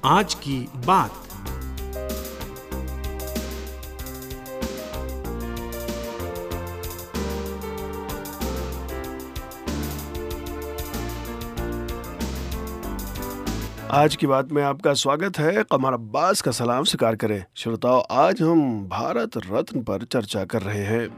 आज की बात। आज की बात में आपका स्वागत है। कमर अब्बास का सलाम स्वीकार करें। श्रोताओं, आज हम भारत रत्न पर चर्चा कर रहे हैं।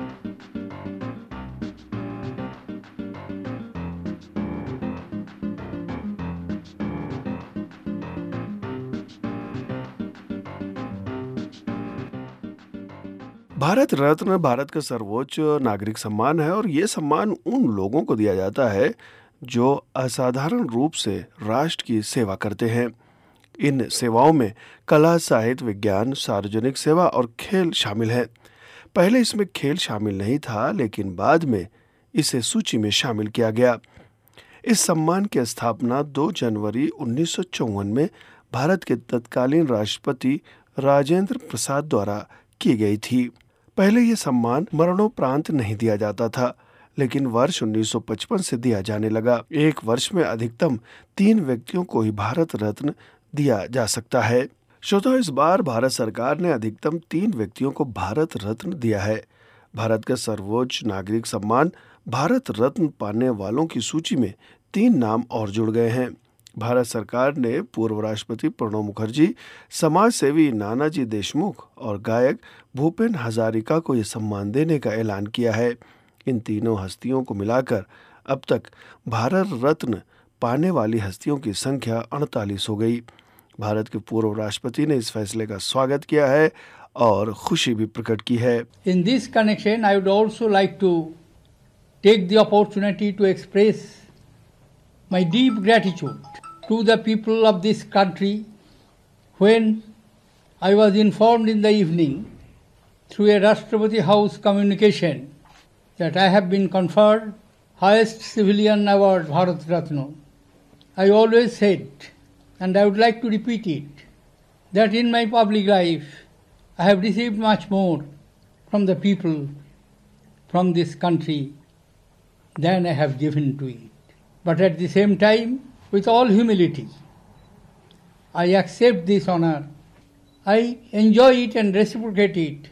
भारत रत्न भारत का सर्वोच्च नागरिक सम्मान है और ये सम्मान उन लोगों को दिया जाता है जो असाधारण रूप से राष्ट्र की सेवा करते हैं। इन सेवाओं में कला, साहित्य, विज्ञान, सार्वजनिक सेवा और खेल शामिल है। पहले इसमें खेल शामिल नहीं था, लेकिन बाद में इसे सूची में शामिल किया गया। इस सम्मान की स्थापना 2 जनवरी 1954 में भारत के तत्कालीन राष्ट्रपति राजेंद्र प्रसाद द्वारा की गई थी। पहले यह सम्मान मरणोपरांत नहीं दिया जाता था, लेकिन वर्ष 1955 से दिया जाने लगा। एक वर्ष में अधिकतम 3 व्यक्तियों को ही भारत रत्न दिया जा सकता है। श्रोताओं, इस बार भारत सरकार ने अधिकतम 3 व्यक्तियों को भारत रत्न दिया है। भारत का सर्वोच्च नागरिक सम्मान भारत रत्न पाने वालों की सूची में 3 नाम और जुड़ गए हैं। भारत सरकार ने पूर्व राष्ट्रपति प्रणब मुखर्जी, समाज सेवी नानाजी देशमुख और गायक भूपेन हजारिका को यह सम्मान देने का ऐलान किया है। इन तीनों हस्तियों को मिलाकर अब तक भारत रत्न पाने वाली हस्तियों की संख्या 48 हो गई। भारत के पूर्व राष्ट्रपति ने इस फैसले का स्वागत किया है और खुशी भी प्रकट की है। In this connection, I would also like to take the opportunity to express my deep gratitude to the people of this country when I was informed in the evening through a Rashtrapati House communication that I have been conferred highest civilian award Bharat Ratna. I always said, and I would like to repeat it, that in my public life I have received much more from the people from this country than I have given to it. But at the same time, with all humility, I accept this honor. I enjoy it and reciprocate it,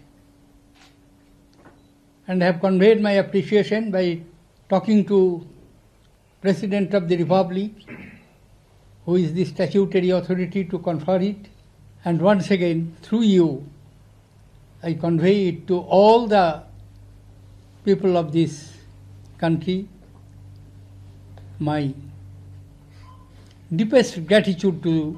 and have conveyed my appreciation by talking to President of the Republic, who is the statutory authority to confer it. And once again, through you, I convey it to all the people of this country, my deepest gratitude to you.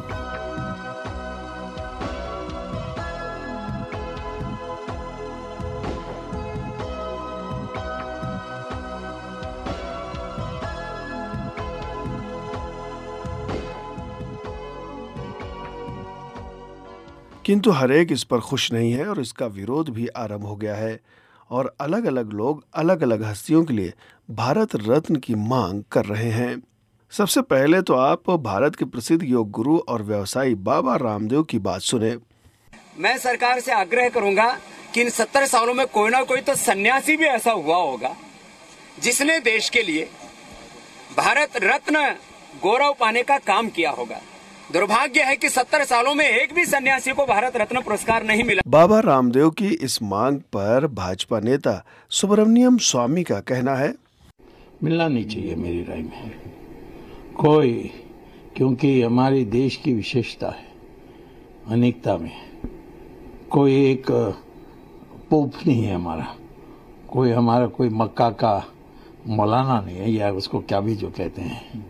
किंतु हर एक इस पर खुश नहीं है और इसका विरोध भी आरंभ हो गया है और अलग अलग लोग अलग अलग हस्तियों के लिए भारत रत्न की मांग कर रहे हैं। सबसे पहले तो आप भारत के प्रसिद्ध योग गुरु और व्यवसायी बाबा रामदेव की बात सुने। मैं सरकार से आग्रह करूंगा कि इन 70 सालों में कोई ना कोई तो सन्यासी भी ऐसा हुआ होगा जिसने देश के लिए भारत रत्न गौरव पाने का काम किया होगा। दुर्भाग्य है कि 70 सालों में एक भी सन्यासी को भारत रत्न पुरस्कार नहीं मिला। बाबा रामदेव की इस मांग पर भाजपा नेता सुब्रमण्यम स्वामी का कहना है, मिलना नहीं चाहिए मेरी राय में कोई, क्योंकि हमारे देश की विशेषता है अनेकता में। कोई एक पोप नहीं है हमारा, कोई मक्का का मौलाना नहीं है, या उसको क्या भी जो कहते हैं।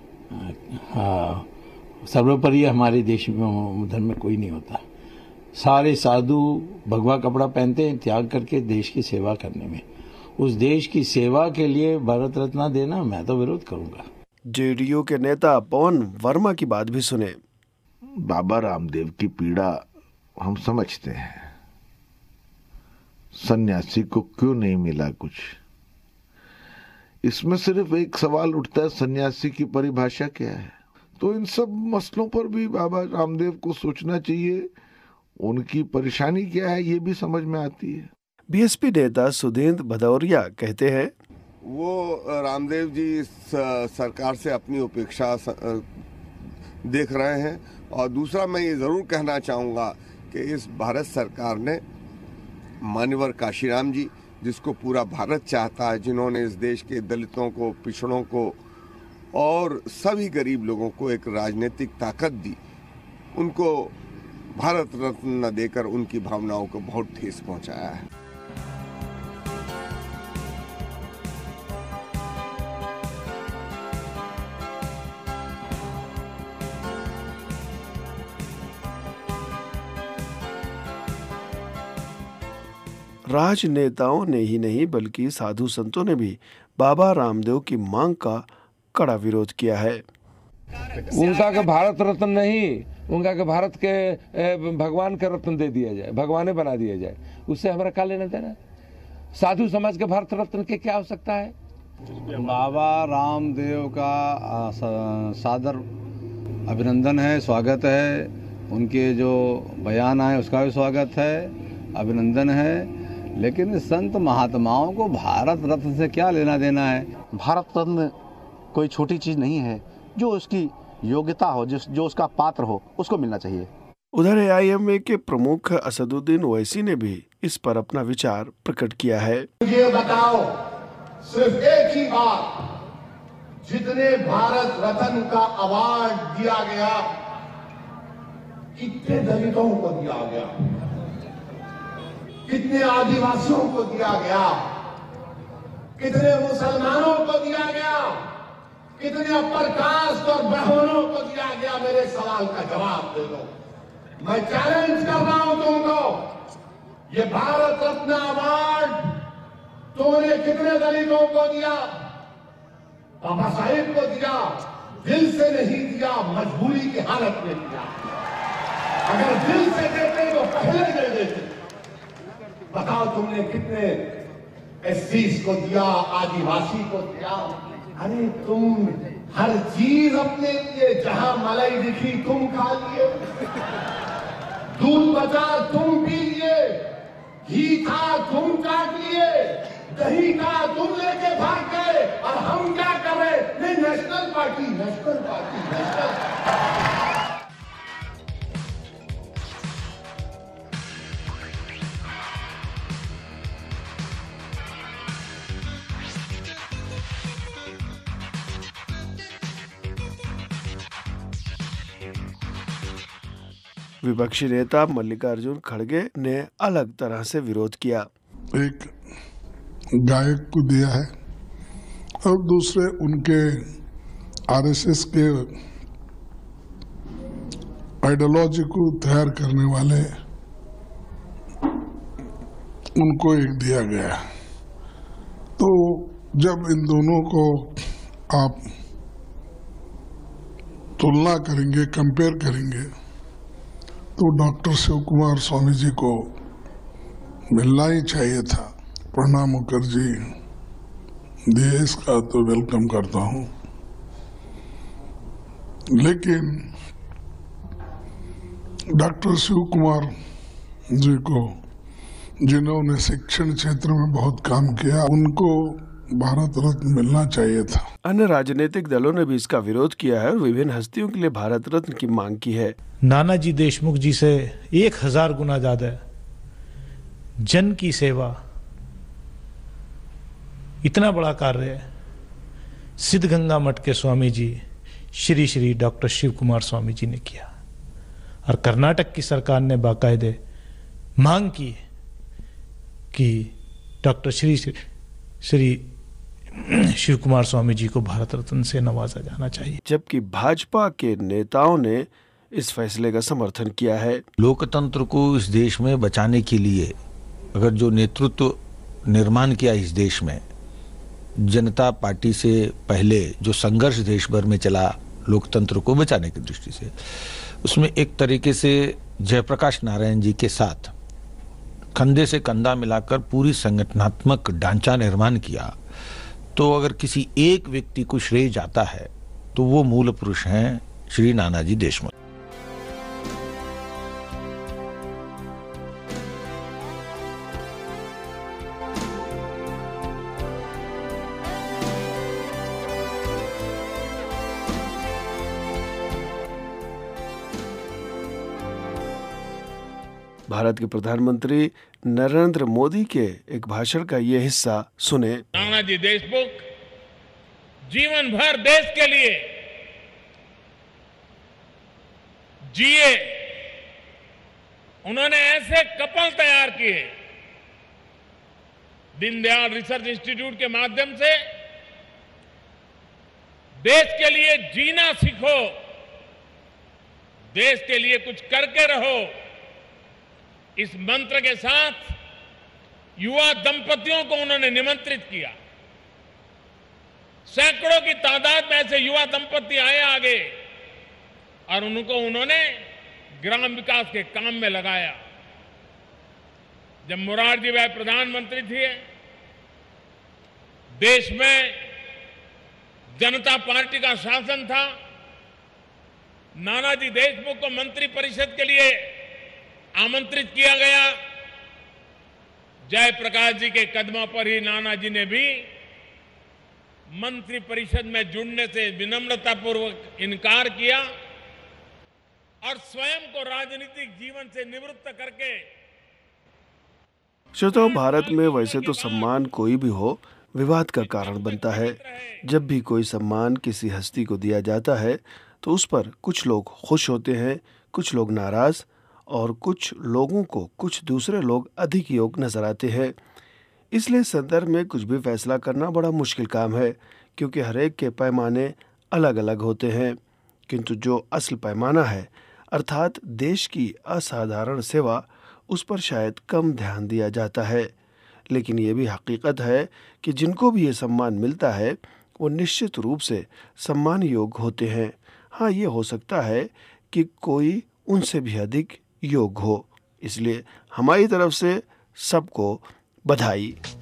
सर्वोपरि हमारे देश में धर्म में कोई नहीं होता। सारे साधु भगवा कपड़ा पहनते हैं त्याग करके देश की सेवा करने में। उस देश की सेवा के लिए भारत रत्न देना मैं तो विरोध करूंगा। जेडीयू के नेता पवन वर्मा की बात भी सुने। बाबा रामदेव की पीड़ा हम समझते हैं। सन्यासी को क्यों नहीं मिला कुछ? इसमें सिर्फ एक सवाल उठता है, सन्यासी की परिभाषा क्या है? तो इन सब मसलों पर भी बाबा रामदेव को सोचना चाहिए। उनकी परेशानी क्या है ये भी समझ में आती है। बीएसपी नेता सुधींद्र भदौरिया कहते हैं, वो रामदेव जी सरकार से अपनी उपेक्षा देख रहे हैं। और दूसरा मैं ये ज़रूर कहना चाहूँगा कि इस भारत सरकार ने मान्यवर काशीराम जी, जिसको पूरा भारत चाहता है, जिन्होंने इस देश के दलितों को, पिछड़ों को और सभी गरीब लोगों को एक राजनीतिक ताकत दी, उनको भारत रत्न न देकर उनकी भावनाओं को बहुत ठेस पहुंचाया है। राजनेताओं ने ही नहीं बल्कि साधु संतों ने भी बाबा रामदेव की मांग का कड़ा विरोध किया है। उनका के भारत रत्न नहीं, उनका के भारत के भगवान के रत्न दे दिया जाए, भगवाने बना दिया जाए, उससे हमारा क्या लेना देना। साधु समाज के भारत रत्न के क्या आवश्यकता है। बाबा रामदेव का सादर अभिनंदन है, स्वागत है। उनके जो बयान आए उसका भी स्वागत है, अभिनंदन है। लेकिन संत महात्माओं को भारत रत्न से क्या लेना देना है। भारत रत्न कोई छोटी चीज नहीं है, जो उसकी योग्यता हो, जो उसका पात्र हो, उसको मिलना चाहिए। उधर AIMA के प्रमुख असदुद्दीन ओवैसी ने भी इस पर अपना विचार प्रकट किया है। मुझे बताओ, सिर्फ एक ही बात, जितने भारत रत्न का अवार्ड दिया गया, कितने दलितों को दिया गया, कितने आदिवासियों को दिया गया, कितने मुसलमानों को दिया गया, कितने अपर कास्ट और ब्राह्मणों को दिया गया। मेरे सवाल का जवाब दे दो। मैं चैलेंज कर रहा हूं तुमको, ये भारत रत्न अवार्ड तुमने कितने दलितों को दिया? बाबा साहेब को दिया, दिल से नहीं दिया, मजबूरी की हालत में दिया। अगर दिल से देते तो पहले दे देते। बताओ तुमने कितने SCs को दिया, आदिवासी को दिया। अरे तुम हर चीज अपने लिए, जहां मलाई दिखी तुम खा लिए, दूध बचा तुम पी लिए, घी था तुम काट लिए, दही था तुम लेके भाग गए। और हम क्या कर रहे? नहीं, national party, national party, national. विपक्षी नेता मल्लिकार्जुन खड़गे ने अलग तरह से विरोध किया। एक गायक को दिया है और दूसरे उनके RSS के आइडियोलॉजी को तैयार करने वाले, उनको एक दिया गया। तो जब इन दोनों को आप तुलना करेंगे, कंपेयर करेंगे, तो डॉक्टर शिव कुमार स्वामी जी को मिलना ही चाहिए था। प्रणब मुखर्जी दिए, इसका तो वेलकम करता हूं। लेकिन डॉक्टर शिव कुमार जी को, जिन्होंने शिक्षण क्षेत्र में बहुत काम किया, उनको भारत रत्न मिलना चाहिए था। अन्य राजनीतिक दलों ने भी इसका विरोध किया है और विभिन्न हस्तियों के लिए भारत रत्न की मांग की है। नानाजी देशमुख जी से 1000 गुना ज्यादा जन की सेवा, इतना बड़ा कार्य सिद्धगंगा मठ के स्वामी जी श्री श्री डॉक्टर शिव कुमार स्वामी जी ने किया। और कर्नाटक की सरकार ने बाकायदे मांग की कि डॉक्टर श्री शिव कुमार स्वामी जी को भारत रत्न से नवाजा जाना चाहिए। जबकि भाजपा के नेताओं ने इस फैसले का समर्थन किया है। लोकतंत्र को इस देश में बचाने के लिए अगर जो नेतृत्व निर्माण किया इस देश में, जनता पार्टी से पहले जो संघर्ष देश भर में चला लोकतंत्र को बचाने की दृष्टि से, उसमें एक तरीके से जयप्रकाश नारायण जी के साथ कंधे से कंधा मिलाकर पूरी संगठनात्मक ढांचा निर्माण किया। तो अगर किसी एक व्यक्ति को श्रेय जाता है तो वो मूल पुरुष हैं श्री नानाजी देशमुख। भारत के प्रधानमंत्री नरेंद्र मोदी के एक भाषण का ये हिस्सा सुने। नानाजी देशमुख जीवन भर देश के लिए जिए। उन्होंने ऐसे कपल तैयार किए। दीनदयाल रिसर्च इंस्टीट्यूट के माध्यम से देश के लिए जीना सीखो, देश के लिए कुछ करके रहो, इस मंत्र के साथ युवा दंपतियों को उन्होंने निमंत्रित किया। सैकड़ों की तादाद में ऐसे युवा दंपति आए आगे और उन्होंने ग्राम विकास के काम में लगाया। जब मोरारजी भाई प्रधानमंत्री थे, देश में जनता पार्टी का शासन था। नानाजी देशमुख को मंत्री परिषद के लिए आमंत्रित किया गया। जयप्रकाश जी के कदमों पर ही नानाजी ने भी मंत्री परिषद में जुड़ने से विनम्रतापूर्वक इनकार किया और स्वयं को राजनीतिक जीवन से निवृत्त करके। श्रोताओं, भारत में वैसे तो सम्मान कोई भी हो विवाद का कारण बनता है। जब भी कोई सम्मान किसी हस्ती को दिया जाता है तो उस पर कुछ लोग खुश होते हैं, कुछ लोग नाराज और कुछ लोगों को कुछ दूसरे लोग अधिक योग्य नजर आते हैं। इसलिए संदर्भ में कुछ भी फैसला करना बड़ा मुश्किल काम है, क्योंकि हर एक के पैमाने अलग अलग होते हैं। किंतु जो असल पैमाना है, अर्थात देश की असाधारण सेवा, उस पर शायद कम ध्यान दिया जाता है। लेकिन ये भी हकीकत है कि जिनको भी ये सम्मान मिलता है वो निश्चित रूप से सम्मान योग्य होते हैं। हाँ, ये हो सकता है कि कोई उनसे भी अधिक योग्य हो। इसलिए हमारी तरफ से सबको बधाई।